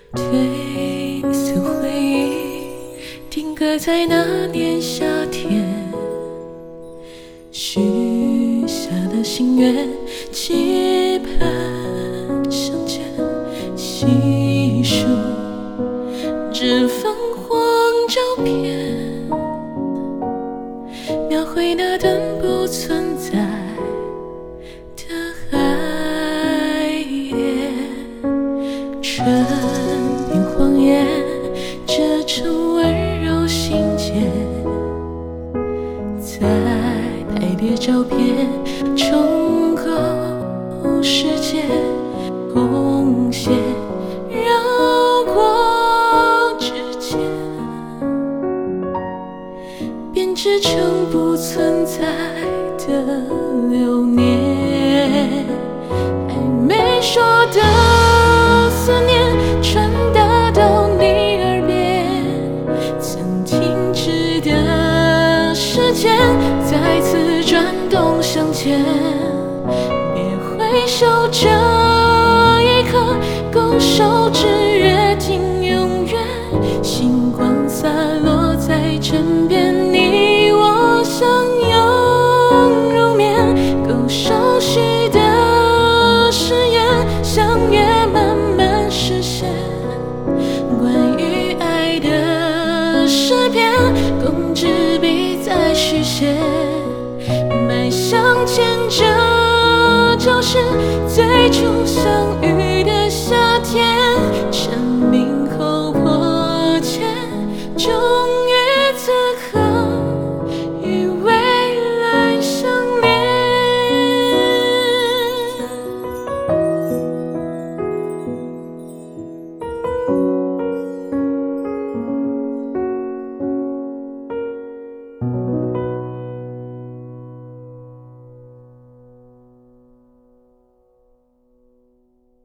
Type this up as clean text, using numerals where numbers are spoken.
褪色回忆定格在那年夏天，许下的心愿，期盼相见，细数这泛黄照片，描绘那段不存在的爱恋。唇边谎言折成温柔信笺，在排列照片重构世界，红线绕过指尖，编织成不存在的留念。还没说的思念传达到你耳边，曾停止的时间再次转动向前。别回首，这一刻拱手指约定永远，星光洒落在枕边，你我相拥入眠，够熟悉的誓言，相约慢慢实现。关于爱的诗篇，供纸笔在续写，迈向前，这就是最初相遇的夏天。蝉鸣后破茧，就